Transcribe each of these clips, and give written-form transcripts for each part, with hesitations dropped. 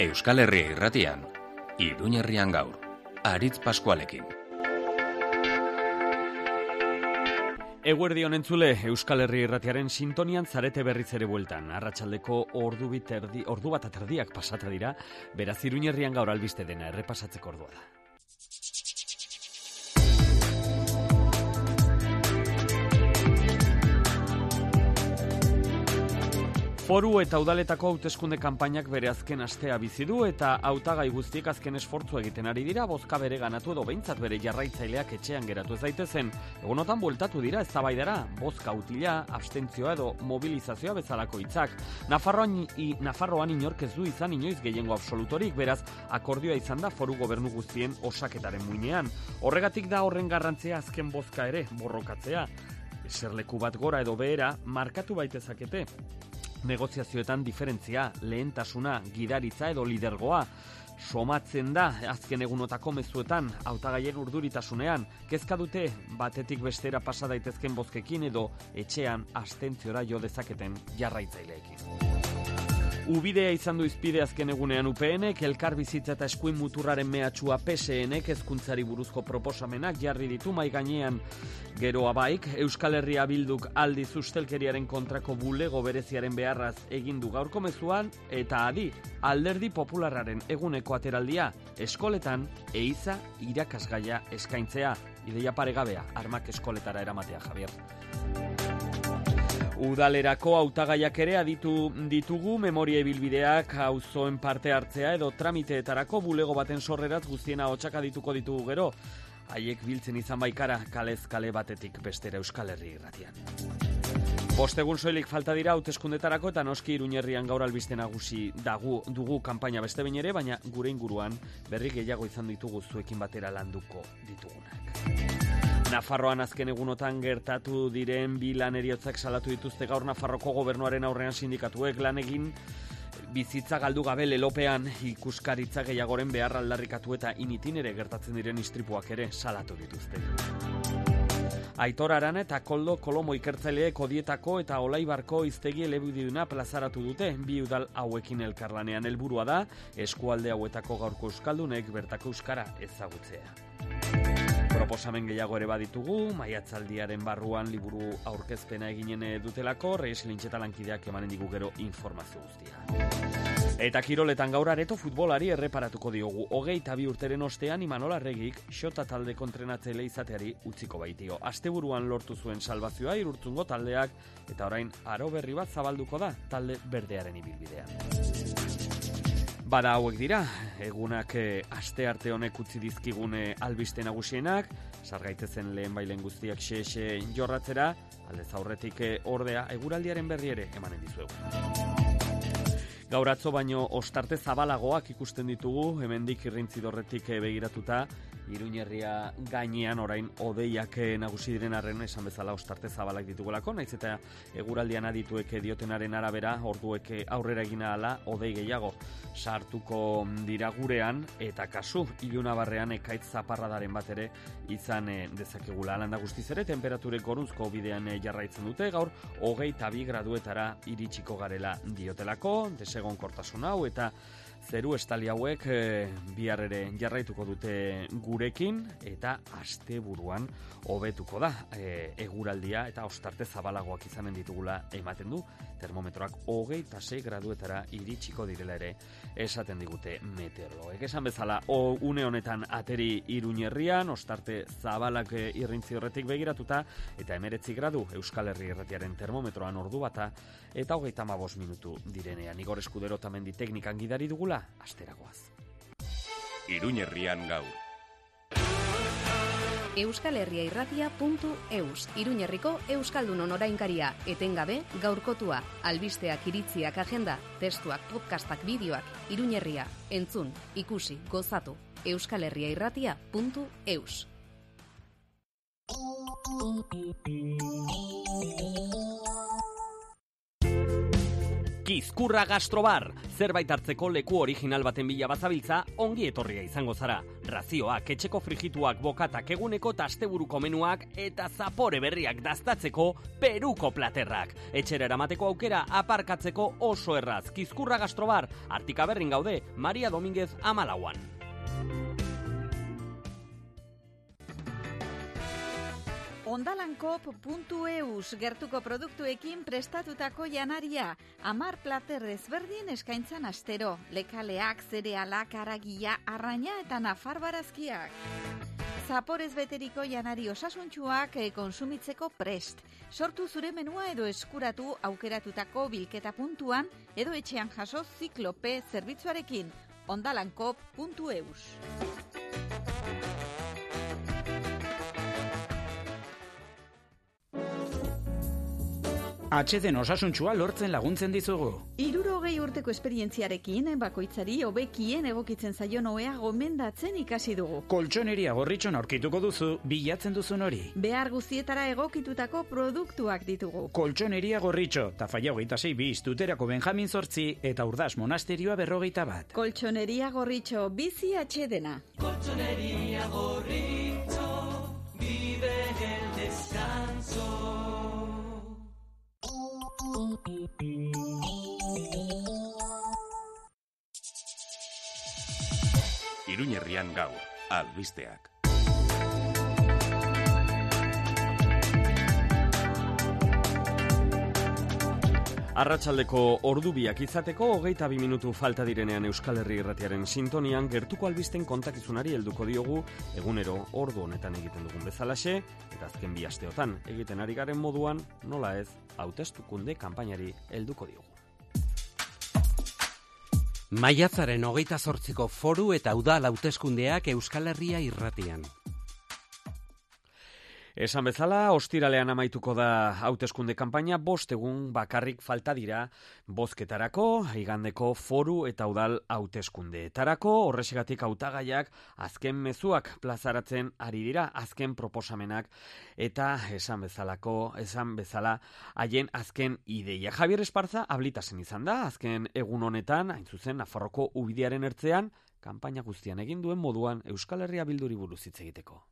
Euskal Herria Irratian, Iruñerrian gaur, Aritz Paskualekin. Eguerdion entzule, Euskal Herria Irratiaren sintonian zarete berriz ere bueltan. Arratsaldeko ordu bat aterdiak pasata dira, beraz Iruñerrian gaur albiste dena errepasatzeko ordua da. Foru eta udaletako hauteskunde kanpainak bere azken astea bizi du eta hautagai guztiek azken esfortzua egiten ari dira, bozka bere ganatu edo behintzat bere jarraitzaileak etxean geratu ez daitezen. Egunotan bueltatu dira eztabaidara, bozka utila, abstentzioa edo mobilizazioa bezalako hitzak. Nafarroan inork ez du izan inoiz gehiengo absolutorik, beraz akordioa izan da foru gobernu guztien osaketaren muinean. Horregatik da horren garrantzia azken bozka ere, borrokatzea. Eserleku bat gora edo behera markatu baitezakete. Negoziazioetan diferentzia, lehentasuna, gidaritza edo lidergoa. Somatzen da, azken egunotako mezuetan, hautagaien urduritasunean, kezka dute batetik bestera pasa daitezken bozkekin edo etxean abstentziora jo dezaketen jarraitzaileekin. Ubidea izan du izpide azken egunean UPNek, elkar bizitza eta eskuin muturraren mehatxua PSNek hezkuntzari buruzko proposamenak jarri ditu mai gainean. Gero abaik, Euskal Herria Bilduk aldiz ustelkeriaren kontrako bulego bereziaren beharraz egin du gaurko mezuan, eta adi, Alderdi Popularraren eguneko ateraldia, eskoletan eiza irakasgaia eskaintzea, ideia paregabea, armak eskoletara eramatea, Javier. Udalerako hautagaiak ere aditu ditugu, memoria ibilbideak, auzoen parte hartzea edo tramiteetarako bulego baten sorreraz guztiena hotxak adituko ditugu gero. Haiek biltzen izan baikara kalez kale batetik bestera Euskal Herria Irratian. Bostegun soilik falta dira hauteskundetarako eta noski Iruñerrian gaur albiste nagusi dugu kanpaina beste behin ere, baina gure inguruan berri gehiago izan ditugu zuekin batera landuko ditugunak. Nafarroan azken egunotan gertatu diren bi lan heriotzak salatu dituzte gaur Nafarroko gobernuaren aurrean sindikatuek lan egin bizitza galdu gabe lelopean ikuskaritza gehiagoren behar aldarrikatu eta initinere gertatzen diren istripuak ere salatu dituzte. Aitor Arana eta Koldo Kolomo ikertzaileek Odietako eta Olaibarko hiztegi elebiduna plazaratu dute, bi udal hauekin elkarlanean helburua da eskualde hauetako gaurko euskaldunek bertako euskara ezagutzea. Proposamen gehiago ere baditugu, maiatzaldiaren barruan liburu aurkezpena eginen dutelako, Reyes Lintxeta lankideak emanen digu gero informazio guztia. Eta kiroletan gaur areto futbolari erreparatuko diogu. 22 urteren ostean Imanol Arregik xota talde kontrenatzaile izateari utziko baitio. Asteburuan lortu zuen salbazioa Irurtzungo taldeak eta orain aro berri bat zabalduko da talde berdearen ibilbidean. Bada hauek dira, egunak aste arte honek utzi dizkigune albiste nagusienak, sargaitezen lehen bailen guztiak xe jorratzera, aldez aurretik ordea eguraldiaren berri ere emanen dizuegu. Gaur atzo baino ostarte zabalagoak ikusten ditugu, hemendik irrintzidorretik begiratuta, Iruñerria gainean orain hodeiak nagusi diren arren esan bezala ostarte zabalak ditugulako, naiz eta eguraldian adituek diotenaren arabera orduek aurrera egina ala hodei gehiago sartuko dira gurean eta kasu ilunabarrean ekaitz zaparradaren bat ere izan dezakegula. Alanda guztiz ere temperaturek gorunzko bidean jarraitzen dute, gaur 22 graduetara iritsiko garela diotelako, desegonkortasun hau eta zeru estali hauek bihar ere jarraituko dute gurekin eta asteburuan hobetuko da eguraldia eta ostarte zabalagoak izanen ditugula ematen du, termometroak 26 graduetara iritsiko direla ere esaten digute meteorologoek. Esan bezala, une honetan ateri Iruñerrian, ostarte zabalak irrintzi horretik begiratuta eta 19 gradu Euskal Herria Irratiaren termometroan ordu bata eta 35 minutu direnean. Igor Eskudero tamendi teknikan gidari dugula, asteragoaz. Iruñerrian gaur. euskalherriairratia.eus, Iruñerriko Euskaldunon orainkaria, etengabe gaurkotua, albisteak, iritziak, agenda, testuak, podcastak, bideoak, Iruñerria, entzun, ikusi, gozatu, euskalherriairratia.eus. Kizkurra Gastrobar, zerbait hartzeko leku original baten bila bazabiltza, ongi etorria izango zara. Razioak, etxeko frigituak, bokatak, eguneko eta asteburuko menuak eta zapore berriak daztatzeko peruko platerrak. Etxera eramateko aukera aparkatzeko oso erraz. Kizkurra Gastrobar, Artikaberrin gaude, Maria Dominguez 14. Ondalankop.eus gertuko produktuekin prestatutako janaria. 10 plater ezberdin eskaintzan astero. Lekaleak, zerealak, haragia, arraina eta nafar barazkiak. Zaporez beteriko janari osasuntsuak konsumitzeko prest. Sortu zure menua edo eskuratu aukeratutako bilketa puntuan edo etxean jaso Ziklope zerbitzuarekin. Ondalankop.eus. HDn osasuntsua lortzen laguntzen dizugu. 60 urteko esperientziarekin bakoitzari hobekien egokitzen zaion ohea gomendatzen ikasi dugu. Koltxoneria Gorritxon aurkituko duzu bilatzen duzun hori. Behar guztietara egokitutako produktuak ditugu. Koltxoneria Gorritxo, Tafalla 26 bis, Tuterako Benjamin 8 eta Urdas Monasterioa 51. Koltxoneria Gorritxo, bizi HDna. Colchonería Gorritxo, vive el descanso. Iruñerrian gaur, albisteak. Arratsaldeko ordubiak izateko 22 minutu falta direnean Euskal Herri Irratiaren sintonian gertuko albisten kontakizunari helduko diogu egunero ordu honetan egiten dugun bezalaxe eta azken 2 asteotan egiten ari garen moduan nola ez hauteskunde kanpainari helduko diogu. Maiatzaren 28ko foru eta udal hauteskundeak Euskal Herria Irratian. Esan bezala, ostiralean amaituko da hauteskunde kanpaina, 5 egun bakarrik falta dira bozketarako, igandeko foru eta udal hauteskundeetarako, horrexegatik hautagaiak azken mezuak plazaratzen ari dira, azken proposamenak eta esan bezala haien azken ideia. Javier Esparza ablitasen izan da, azken egun honetan, hain zuzen, Nafarroko ubidearen ertzean, kanpaina guztian egin duen moduan Euskal Herria Bilduri buruz hitz egiteko.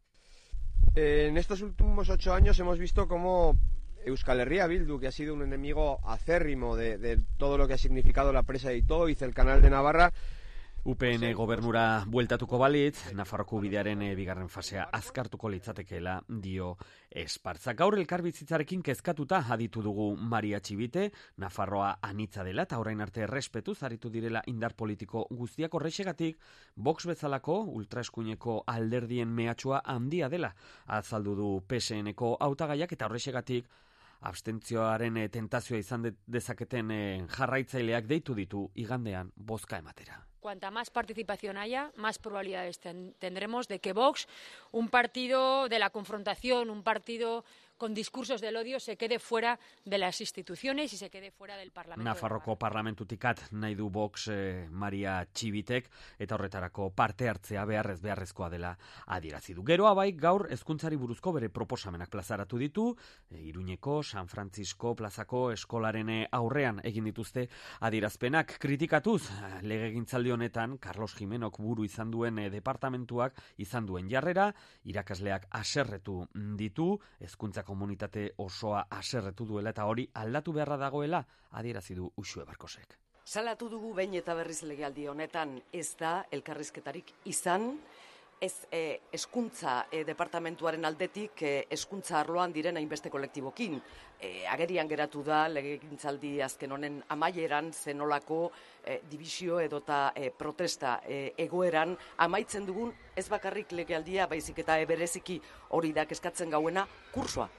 En estos últimos 8 años hemos visto cómo Euskal Herria Bildu, que ha sido un enemigo acérrimo de todo lo que ha significado la presa de Itoiz, el canal de Navarra, UPN gobernura bueltatuko balitz, Nafarroko bidearen bigarren fasea azkartuko litzatekeela dio Espartza. Gaur elkarbizitzarekin kezkatuta aditu dugu Maria Txibite, Nafarroa anitza dela eta orain arte errespetuz aritu direla indar politiko guztiak horrexegatik, Vox bezalako ultraeskuineko alderdien mehatxua handia dela azaldu du PSN-eko hautagaiak eta horrexegatik abstentzioaren tentazioa izan dezaketen jarraitzaileak deitu ditu igandean bozka ematera. Cuanta más participación haya, más probabilidades tendremos de que Vox, un partido de la confrontación, un partido con discursos del odio, se quede fuera de las instituciones y se quede fuera del Parlamento. Nafarroko parlamentutikat nahi du Vox Maria Txibitek eta horretarako parte hartzea beharrezkoa dela adierazi du. Geroa bai, gaur hezkuntzari buruzko bere proposamenak plazaratu ditu, Iruñeko San Francisco plazako eskolaren aurrean egin dituzte adierazpenak kritikatuz legegintzaldi honetan Carlos Jimenok buru izan duen departamentuak izan duen jarrera, irakasleak haserretu ditu, hezkuntza komunitate osoa haserretu duela eta hori aldatu beharra dagoela adierazi du Uxue Barkosek. Salatu dugu behin eta berriz legealdi honetan ez da elkarrizketarik izan, ez hezkuntza departamentuaren aldetik hezkuntza arloan diren hainbeste kolektibokin. Agerian geratu da legegintzaldi azken honen amaieran zenolako dibisio edota protesta egoeran amaitzen dugun ez bakarrik legealdia baizik eta bereziki hori da kezkatzen gauena kursoa.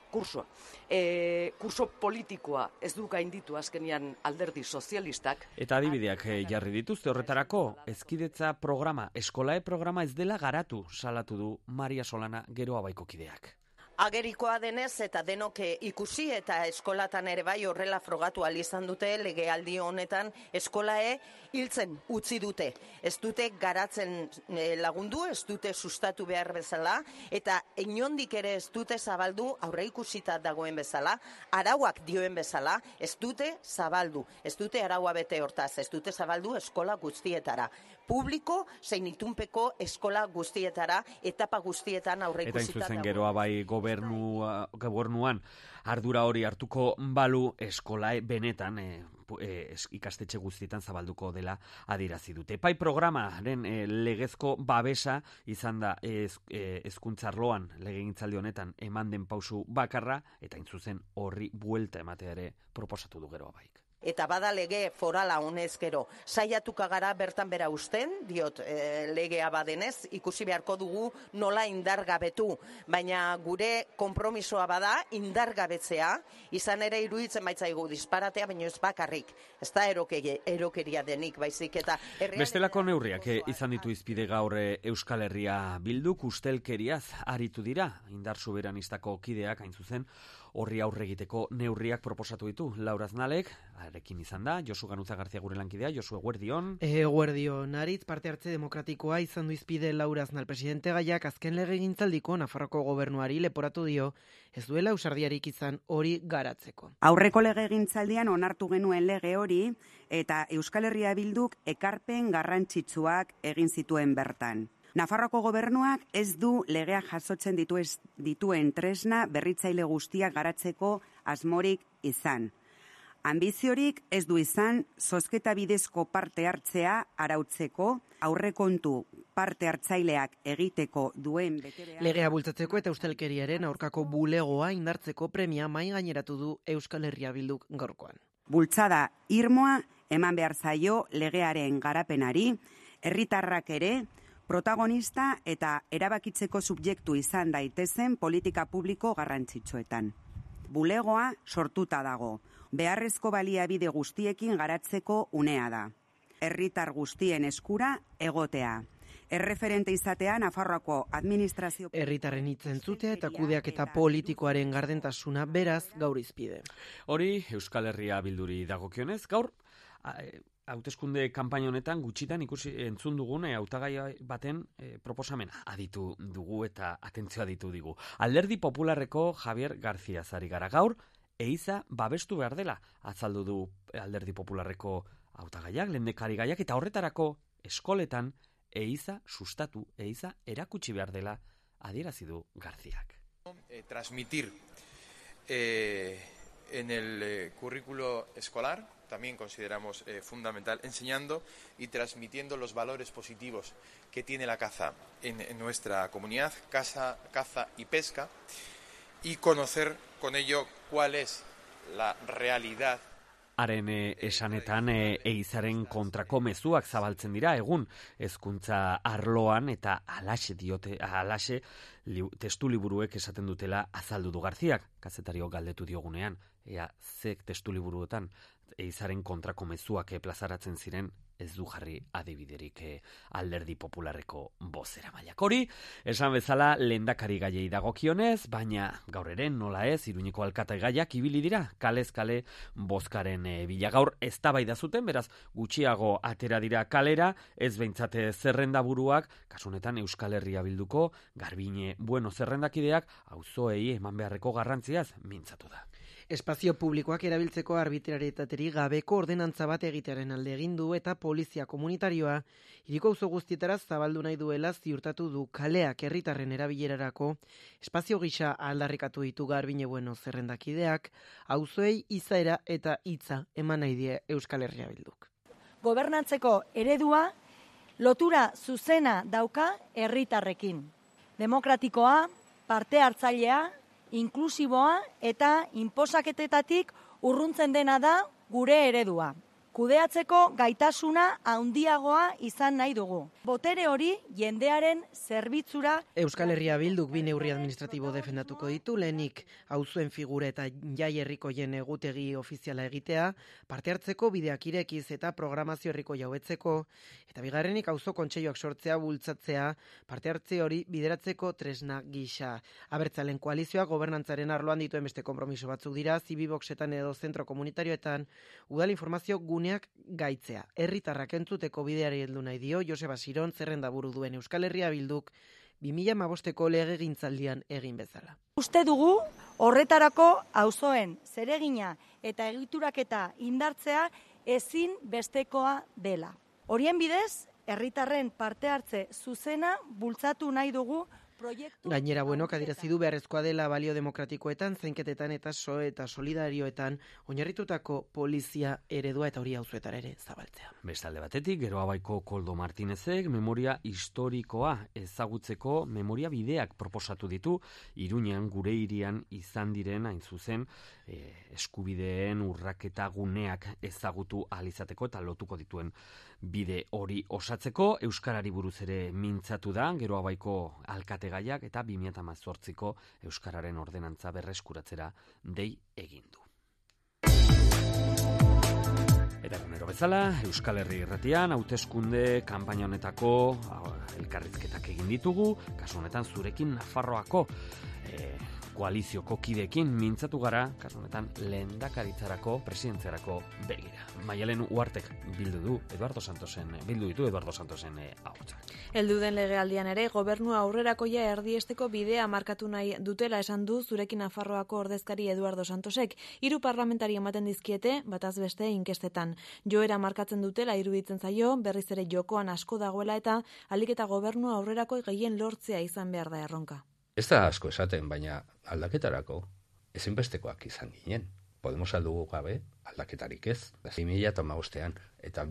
Kurso politikoa ez du gainditu azkenian alderdi sozialistak. Eta adibideak jarri dituzte horretarako, hezkidetza programa, eskolae programa ez dela garatu salatu du Maria Solana Geroa Baiko kideak. Agerikoa denez eta denok ikusi eta eskolatan ere bai horrela frogatu ahal izan dute legealdi honetan eskolae hiltzen utzi dute. Ez dute garatzen lagundu, ez dute sustatu behar bezala eta inondik ere ez dute zabaldu aurreikusita dagoen bezala, arauak dioen bezala, ez dute zabaldu, ez dute araua bete hortaz, ez dute zabaldu eskola guztietara. Publiko zein itunpeko eskola guztietara, etapa guztietan aurreikusita dago. Eta inzuzen geroa bai gobernuan ardura hori hartuko balu eskola benetan ikastetxe guztietan zabalduko dela adierazi dute. Epai programaren legezko babesa izan da hezkuntza arloan legegintzaldi honetan eman den pausu bakarra eta intzuzen horri buelta ematea ere proposatu du geroa baik. Eta bada lege forala honez gero. Saiatuka gara bertan bera usten, diot legea badenez, ikusi beharko dugu nola indargabetu. Baina gure konpromisoa bada indargabetzea, izan ere iruditzen baitzaigu disparatea, baina ez bakarrik. Ez da erokeria denik, baizik eta... Bestelako neurriak izan ditu izpide gaur Euskal Herria Bilduk ustelkeriaz aritu dira, indar soberanistako kideak hain zuzen, horri aurre egiteko neurriak proposatu ditu. Laura Aznalek, arekin izan da, Josu Ganuza Garzia gure lankidea, Josu eguerdion. Eguerdion, aritz parte hartze demokratikoa izan du izpide Laura Aznal presidente gaiak azken legegintzaldiko Nafarroko gobernuari leporatu dio, ez duela ausardiarik izan hori garatzeko. Aurreko legegintzaldian onartu genuen lege hori eta Euskal Herria Bilduk ekarpen garrantzitsuak egin zituen bertan. Nafarroko gobernuak ez du legea jasotzen dituen tresna berritzaile guztiak garatzeko asmorik izan. Ambiziorik ez du izan zozketa bidezko parte hartzea arautzeko, aurrekontu parte hartzaileak egiteko duen betebeharra. Legea bultzatzeko eta ustelkeriaren aurkako bulegoa indartzeko premia mai gaineratu du Euskal Herria Bilduk gaurkoan. Bultzada irmoa eman behar zaio legearen garapenari, herritarrak ere protagonista eta erabakitzeko subjektu izan daitezen politika publiko garrantzitsuetan. Bulegoa sortuta dago, beharrezko baliabide guztiekin garatzeko unea da. Herritar guztien eskura egotea. Erreferente izatea Nafarroako administrazio... Herritarren hitz entzutea eta kudeaketa politikoaren gardentasuna beraz gaur izpide. Hori Euskal Herria Bilduri dagokionez, gaur hauteskunde kanpaina honetan gutxitan ikusi entzun dugun hautagai baten proposamena aditu dugu eta atentzioa ditu digu. Alderdi Popularreko Javier García zari gara gaur, eiza babestu behar dela azaldu du Alderdi Popularreko hautagaiak, lehendakari gaiak eta horretarako eskoletan eiza sustatu, eiza erakutsi behar dela adierazi du Garcíak. Transmitir en el currículo escolar también consideramos fundamental, enseñando y transmitiendo los valores positivos que tiene la caza en nuestra comunidad, caza y pesca, y conocer con ello cuál es la realidad. Haren esanetan eizaren kontrako mezuak zabaltzen dira egun hezkuntza arloan eta alaxe testu liburuek esaten dutela azaldu du Garziak, kazetariok galdetu diogunean, ea zek testu liburuetan eizaren kontrako mezuak plazaratzen ziren, ez du jarri adibiderik Alderdi Popularreko bozeramaileak. Hori, esan bezala lehendakari gaiei dagokionez, baina gaur ere nola ez, Iruñeko alkate gaiak ibili dira, kalez kale bozkaren bila. Gaur eztabaida zuten, beraz gutxiago atera dira kalera, ez behintzate zerrendaburuak, kasunetan Euskal Herria Bilduko Garbine Bueno zerrendakideak auzoei eman beharreko garrantziaz mintzatu da. Espazio publikoak erabiltzeko arbitrarietateri gabeko ordenantza bat egitearen alde egin du eta polizia komunitarioa hiriko auzo guztietara zabaldu nahi duela ziurtatu du kaleak herritarren erabilerarako espazio gisa aldarrikatu ditu Garbine Bueno zerrendakideak, auzoei izaera eta hitza eman nahi die Euskal Herria Bilduk. Gobernatzeko eredua lotura zuzena dauka herritarrekin. Demokratikoa, parte hartzailea, inklusiboa eta inposaketetatik urruntzen dena da gure eredua. kudeatzeko gaitasuna handiagoa izan nahi dugu. Botere hori jendearen zerbitzura. Euskal Herria Bilduk bi neurri administratibo defendatuko ditu, lehenik auzuen figura eta jai herrikoien egutegi ofiziala egitea, parte hartzeko bideak irekiz eta programazio herriko jauetzeko, eta bigarrenik auzo kontseiluak sortzea bultzatzea, parte hartze hori bideratzeko tresna gisa. Abertzalen koalizioa gobernantzaren arloan dituen beste konpromiso batzuk dira, zibiboxetan edo zentro komunitarioetan udal informazio guneak gaitzea. Herritarrak entzuteko bideari heldu nahi dio Joseba Siron zerrendaburu duen Euskal Herria Bilduk 2015ko legegintzaldian egin bezala. Uste dugu horretarako auzoen zeregina eta egituraketa indartzea ezin bestekoa dela. Horien bidez, herritarren parte hartze zuzena bultzatu nahi dugu. Gainera, adierazi du beharrezkoa dela balio demokratikoetan, zainketetan eta eta solidarioetan oinarritutako polizia eredua eta hori auzoetara ere zabaltzea. Bestalde batetik, Geroabaiko Koldo Martinezek memoria historikoa ezagutzeko memoria bideak proposatu ditu, Iruñean gure hirian izan diren hain zuzen eskubideen urraketa guneak ezagutu ahal izateko eta lotuko dituen bide hori osatzeko. Euskarari buruz ere mintzatu da Geroabaiko alkategaiak eta 2018ko Euskararen ordenantza berreskuratzera dei egin du. Eta egunero bezala, Euskal Herri Irratian hauteskunde kanpaina honetako elkarrizketak egin ditugu, kasu honetan zurekin Nafarroako koalizioko kideekin mintzatu gara, kasu honetan lehendakaritzarako, presidentziarako begira. Maialen Uartek bildu ditu Eduardo Santosen ahotsa. Heldu den legealdian ere, gobernua aurrerakoia erdiesteko bidea markatu nahi dutela esan du zurekin Nafarroako ordezkari Eduardo Santosek. 3 parlamentari ematen dizkiete, bataz beste inkestetan. Joera markatzen dutela iruditzen zaio, berriz ere jokoan asko dagoela eta ahalik eta gobernua aurrerako gehien lortzea izan behar da erronka. Ez da asko esaten, baina aldaketarako ezinbestekoak izan ginen. Podemos aldugu gabe aldaketarik ez. 2015an eta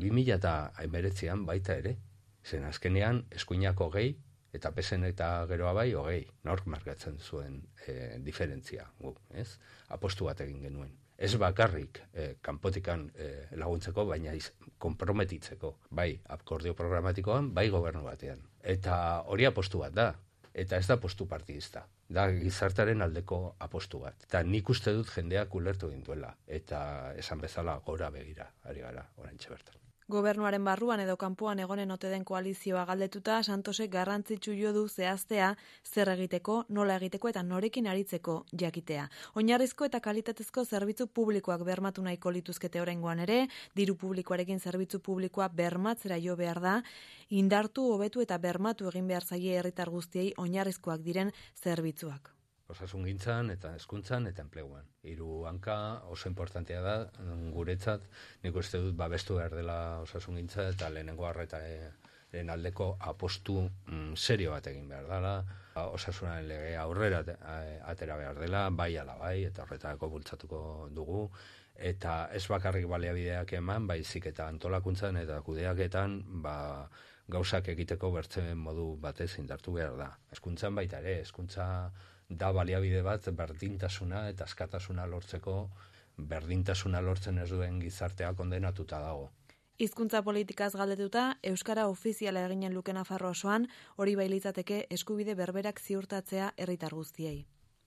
2019an baita ere. Zen azkenean eskuinako gehi eta pesen eta geroa bai hogei. Nork markatzen zuen diferentzia gu, ez? Apostu bat egin genuen. Ez bakarrik kanpotikan laguntzeko, baina konprometitzeko. Bai akordio programatikoan, bai gobernu batean. Eta hori apostu bat da. Eta ez da apostu partidista, da gizartaren aldeko apostu bat. Eta nik uste dut jendeak ulertu egin duela, eta esan bezala gora begira, ari gara, oraintxe bertan. Gobernuaren barruan edo kanpoan egonen ote den koalizioa galdetuta, Santosek garrantzitsu jo du zehaztea zer egiteko, nola egiteko eta norekin aritzeko jakitea. Oinarrizko eta kalitatezko zerbitzu publikoak bermatu nahiko lituzkete oraingoan ere, diru publikoarekin zerbitzu publikoa bermatzera jo behar da, indartu, hobetu eta bermatu egin behar zaie herritar guztiei oinarrizkoak diren zerbitzuak. Osasungintzan eta hezkuntzan eta enpleguan. 3 hanka oso importantea da guretzat, nik uste dut babestu behar dela osasungintza eta lehenengo arretaren aldeko apostu serio bat egin behar dela, osasunaren legea aurrera atera behar dela, bai ala bai, eta horretarako bultzatuko dugu, eta ez bakarrik baliabideak eman, baizik eta antolakuntzan eta kudeaketan, gauzak egiteko bertzen modu batez indartu behar da. Hezkuntzan baita ere, hezkuntza da baliabide bat berdintasuna eta askatasuna lortzeko, berdintasuna lortzen ez duen gizartea kondenatuta dago. Hizkuntza politikaz galdetuta, euskara ofiziala eginen luke Nafarro osoan, hori bai litzateke eskubide berberak ziurtatzea herritar guztiei.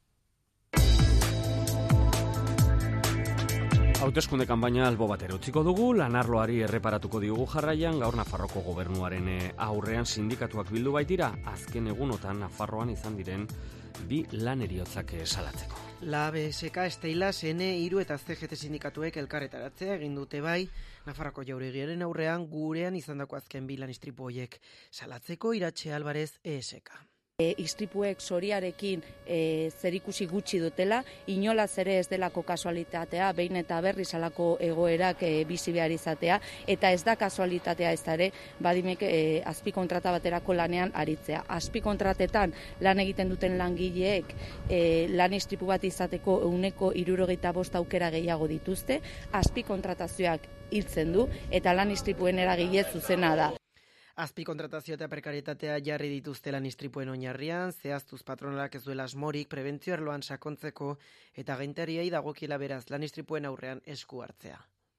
Hauteskunde kanpaina albo batera utziko dugu, lanarloari erreparatuko diogu jarraian, gaur Nafarroko gobernuaren aurrean sindikatuak bildu baitira, azken egunotan Nafarroan izan diren 2 lan heriotzak salatzeko. La BSK, Esteila, SN, Hiru eta CGT sindikatuek elkarretaratzea egin dute bai, Nafarroko jauregiaren aurrean gurean izandako azken 2 lan istripu horiek salatzeko. Iratxe Alvarez, ESK. Istripuek soriarekin zerikusi gutxi dutela, inolaz ere ez delako kasualitatea, behin eta berriz halako egoerak bizi behar izatea, eta ez da kasualitatea ez ere, badimek azpikontrata baterako lanean aritzea. Azpikontratetan lan egiten duten langileek lan istripu bat izateko 75% aukera gehiago dituzte, azpikontratazioak hiltzen du, eta lan istripuen eragile zuzena da. Azpikontratazio eta prekarietatea jarri dituzte lan istripuen oinarrian, zehaztuz patronalak ez duela asmorik prebentzio arloan sakontzeko eta agintariei dagokiela beraz lan istripuen aurrean esku hartzea.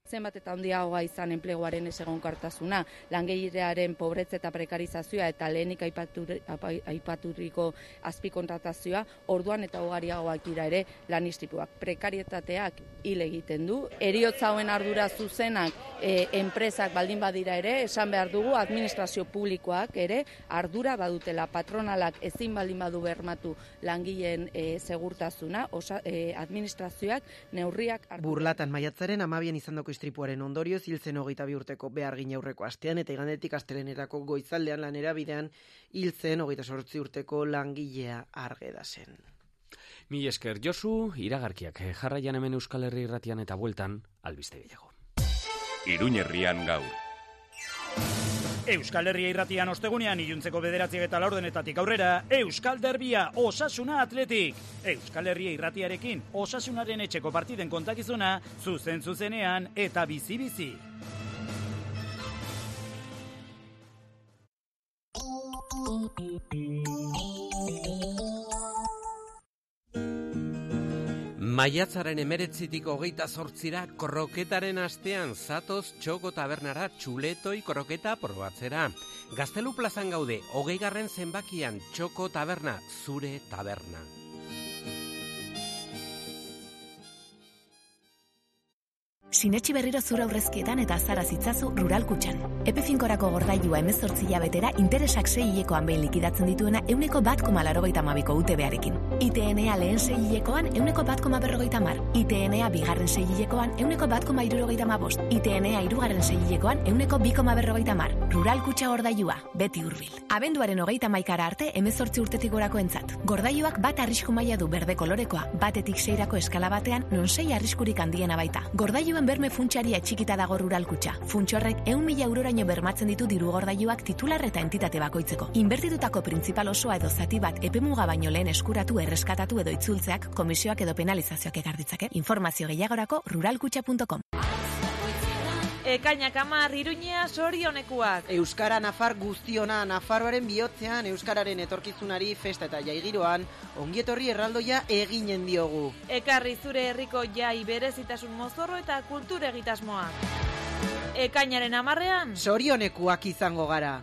Zenbat eta handiagoa izan enpleguaren ezegonkortasuna, langilearen pobretze eta prekarizazioa eta lehenik aipaturiko azpikontratazioa, orduan eta ugariagoak dira ere lan istripuak. Prekarietateak hil egiten du. Heriotza hauen ardura zuzenak enpresak baldin badira ere, esan behar dugu administrazio publikoak ere ardura badutela. Patronalak ezin baldin badu bermatu langileen segurtasuna, administrazioak neurriak Burlatan maiatzaren 12 izandako istripuaren ondorioz hil zen 22 urteko behargin aurreko astean eta igandetik astelehenerako goizaldean lanera bidean hil zen 28 urteko langilea Argeda zen. Mil esker Josu, iragarkiak jarraian hemen Euskal Herri Irratian eta bueltan albiste gehiago. Iruñerrian gaur. Euskal Herria Irratian ostegunean iluntzeko 9:04 aurrera, Euskal Derbia, Osasuna Atletik. Euskal Herria Irratiarekin Osasunaren etxeko partiden kontakizuna, zuzenean eta bizi-bizi. Maiatzaren 19tik 28ra kroketaren astean zatoz Txoko tabernara txuletoi kroketa probatzera. Gaztelu plazan gaude, 20. zenbakian Txoko taberna, zure taberna. Sinetxi berriro zura aurrezkietan eta azara zitzazu Rural Kutxan. Epe finkorako gordailua 18 hilabetera interesak 6 hilekoan behin likidatzen dituena 1,82ko UTB-arekin. ITNA lehen 6 hilekoan 1,150. ITNA bigarren 6 hilekoan 1,175. ITNA hirugarren 6 hilekoan 1,250. Rural Kutxa gordailua, beti hurbil. Abenduaren 31 arte 18 urtetik gorako entzat. Gordailuak bat arrisku maila du berde kolorekoa, batetik 6rako eskala batean non 6 arriskurik handiena baita. Gordailuen berme funtsaria txikita dago Rural Kutxa. Funtsorrek 100.000 euroraino bermatzen ditu diru gordailuak titular eta entitate bakoitzeko. Inbertitutako printzipal osoa edo zati bat epemuga baino lehen eskuratu, erreskatatu edo itzultzeak, komisioak edo penalizazioak ekar ditzake. Informazio gehiagorako ruralkutxa.com. Ekainak 10 Iruñea sorionekuak. Euskara nafar guztiona, Nafarroaren bihotzean, euskararen etorkizunari festa eta jaigiroan, ongietorri erraldoia eginen diogu. Ekarri zure herriko jai berezitasun mozorro eta kultur egitasmoa. Ekainaren 10ean sorionekuak izango gara.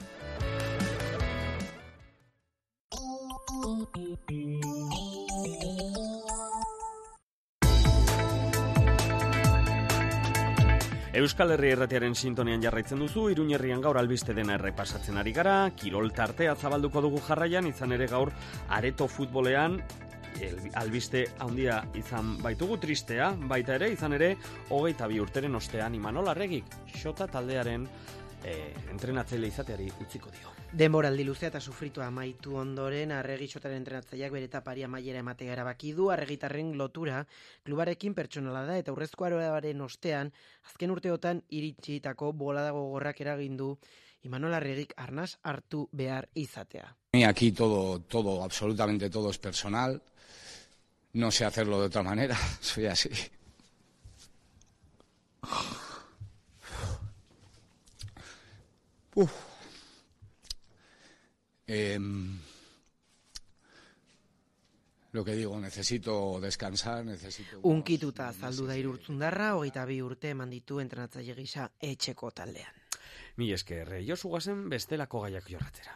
Euskal Herria Irratiaren sintonian jarraitzen duzu, Iruñerrian gaur albiste dena errepasatzen ari gara, kirol tartea zabalduko dugu jarraian, izan ere gaur areto futbolean, albiste handia izan baitugu, tristea, baita ere, izan ere, 22 urteren ostean Imanol Arregik, Xota taldearen entrenatzaile izateari utziko dio. Denboraldi luzea eta sufritua amaitu ondoren, Arregi Xotaren entrenatzaileak bere etapari amaiera ematea erabaki du. Arregitarren lotura klubarekin pertsonala da eta urrezko aroaren ostean, azken urteotan iritsitako bolada gogorrak eragin du Imanol Arregik arnas hartu behar izatea. Aquí todo, absolutamente todo es personal. No sé hacerlo de otra manera, soy así. Lo que digo, necesito descansar, Unkituta azaldu da Irurtzundarra, 22 urte eman ditu entrenatzaile gisa etxeko taldean. Mil esker, Josu guazen bestelako gaiak jorratzera.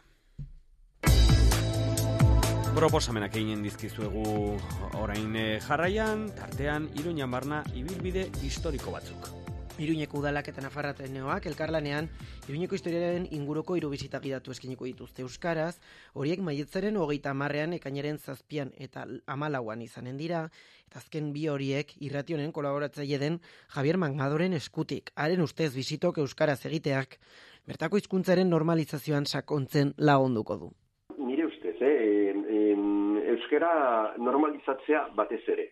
Proposamenak eginen dizkizuegu orain jarraian, tartean Iruñan barna ibilbide historiko batzuk. Iruñeko udalak eta Nafarroateneoak elkarlanean Iruñeko historiaren inguruko 3 bisita gidatu eskiniko dituzte euskaraz, horiek maiatzaren 30ean, ekainaren 7 eta 14 izanen dira, eta azken bi horiek irrationen kolaboratzaile den Javier Mangadoren eskutik. Haren ustez bisitok euskaraz egiteak bertako hizkuntzaren normalizazioan sakontzen lagunduko du. Nire ustez, euskara normalizatzea batez ere.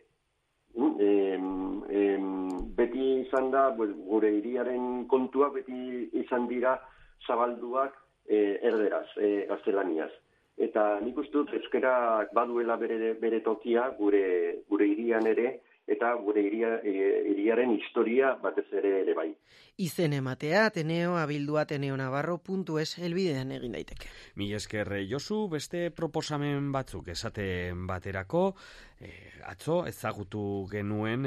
Beti izan da, gure hiriaren kontua beti izan dira zabalduak erderaz, gaztelaniaz. Eta nik uste dut euskarak baduela bere tokia gure hirian ere, eta gure hiriaren historia batez ere bai. Izen ematea Ateneo abildu ateneonavarro.es helbidean egin daiteke. Mila esker Josu, beste proposamen batzuk esaten baterako, atzo ezagutu genuen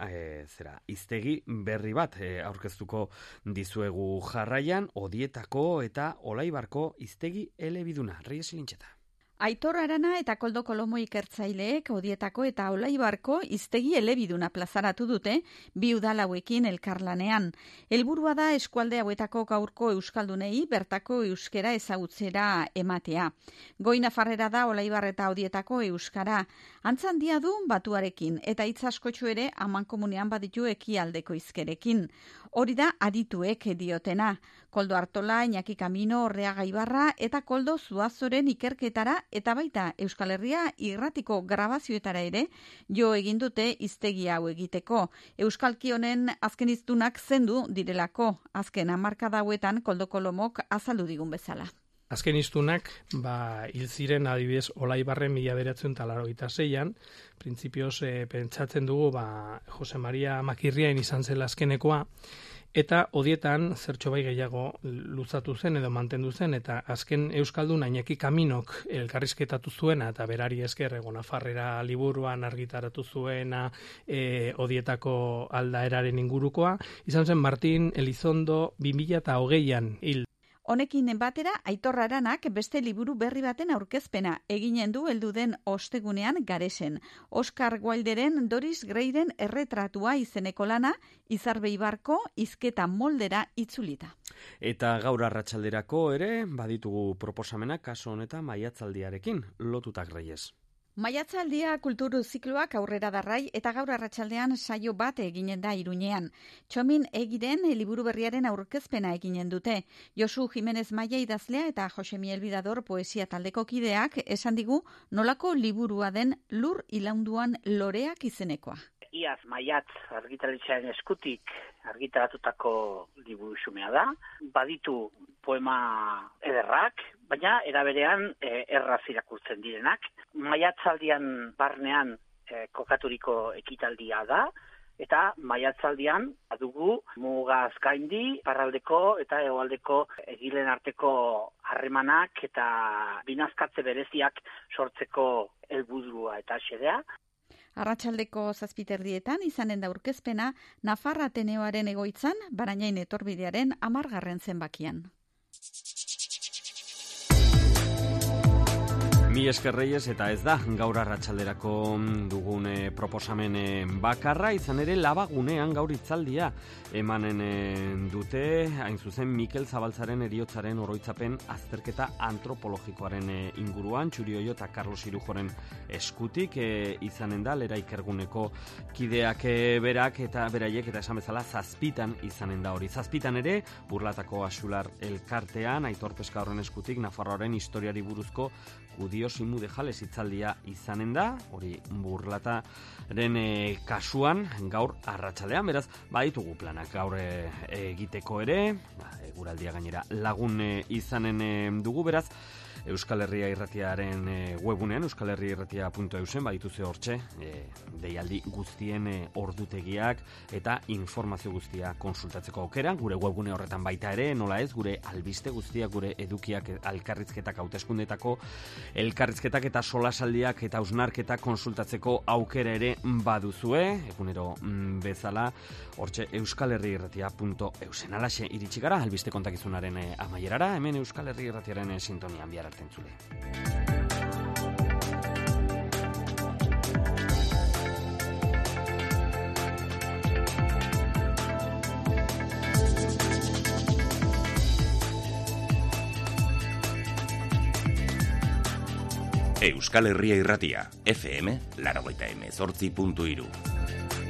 hiztegi berri bat aurkeztuko dizuegu jarraian, Odietako eta Olaibarko hiztegi elebiduna. Reyes Lintxeta. Aitor Arana eta Koldo Kolomo ikertzaileek Odietako eta Olaibarko hiztegi elebiduna plazaratu dute bi udal hauekin elkarlanean. Helburua da eskualde hauetako gaurko euskaldunei bertako euskera ezagutzera ematea. Goi nafarrera da Olaibar eta Odietako euskara. Antzandia du batuarekin eta hitz askotxu ere amankomunean baditu ekialdeko hizkerekin. Hori da adituek diotena. Koldo Artola, Iñaki Camino, Orreaga Ibarra eta Koldo Zuazoren ikerketara eta baita Euskal Herria irratiko grabazioetara ere jo egin dute hiztegi hau egiteko. Euskalki honen azken hiztunak zendu direlako. Azken hamarkada hauetan Koldo Kolomok azaldu digun bezala. Azken hiztunak hil ziren adibidez Olaibarren 1986an, printzipioz pentsatzen dugu Jose Maria Makirriain izan zela azkenekoa, eta Odietan zertxo bai gehiago luzatu zen edo mantendu zen, eta azken euskaldun Iñaki Kaminok elkarrizketatu zuena, eta berari esker Nafarrera liburuan argitaratu zuena Odietako aldaeraren ingurukoa, izan zen Martin Elizondo 2020an hil. Honekin batera, Aitor Aranak beste liburu berri baten aurkezpena eginen du heldu den ostegunean Garesen. Oscar Wilderen Doris Grayren erretratua izeneko lana, Izarbeibarko hizketa moldera itzulita. Eta gaur arratsalderako ere, baditugu proposamenak kaso honetan maiatzaldiarekin, lotutak Reyes. Maiatzaldia kulturu zikloak aurrera darrai eta gaur arratsaldean saio bat eginen da Iruñean. Txomin Egiren liburu berriaren aurkezpena eginen dute. Josu Jimenez Maia idazlea eta Josemi Elbidador poesia taldeko kideak esan digu nolako liburua den Lur ilaunduan loreak izenekoa. Iaz Maiatz argitaletxearen eskutik argitaratutako liburu xumea da. Baditu poema ederrak, baina eraberean erraz irakurtzen direnak. Maiatzaldian barnean kokaturiko ekitaldia da, eta maiatzaldian badugu mugaz gaindi, parraldeko eta hegoaldeko egileen arteko harremanak eta binazkatze bereziak sortzeko helburua eta xedea. Arratsaldeko 7:00 izanen da aurkezpena Nafar Ateneoaren egoitzan, Barainain etorbidearen 10. zenbakian. Mi esker Reyes, eta ez da gaur arratsalderako dugun proposamen bakarra, izan ere Labagunean gaur hitzaldia emanen dute, hain zuzen Mikel Zabaltzaren heriotzaren oroitzapen azterketa antropologikoaren inguruan, Txurioio eta Carlos Irujoren eskutik izanen da, Lera Ikerguneko kideak berak eta beraiek eta esan bezala 7 izanen da hori. 7 ere, Burlatako Axular elkartean, Aitor Peska horren eskutik, Nafarroaren historiari buruzko Judios Imudejales hitzaldia izanen da, hori Burlataren kasuan gaur arratsaldean, beraz, baditugu planak gaur egiteko ere, eguraldia gainera lagun izanen dugu, beraz, Euskal Herria Irratiaren webunean, euskalherriairratia.eusen, badituze hortxe, deialdi guztien ordutegiak eta informazio guztia konsultatzeko aukera, gure webune horretan baita ere, nola ez, gure albiste guztiak, gure edukiak, elkarrizketak, hauteskundetako, elkarrizketak eta solasaldiak eta hausnarketak konsultatzeko aukera ere baduzue, egunero bezala, hortxe euskalherriairratia.eusen. Alaxe iritsi gara, albiste kontakizunaren amaierara, hemen Euskal Herri Irratiaren sintonian bihar entzule. Euskal Herria Irratia, FM 88.3.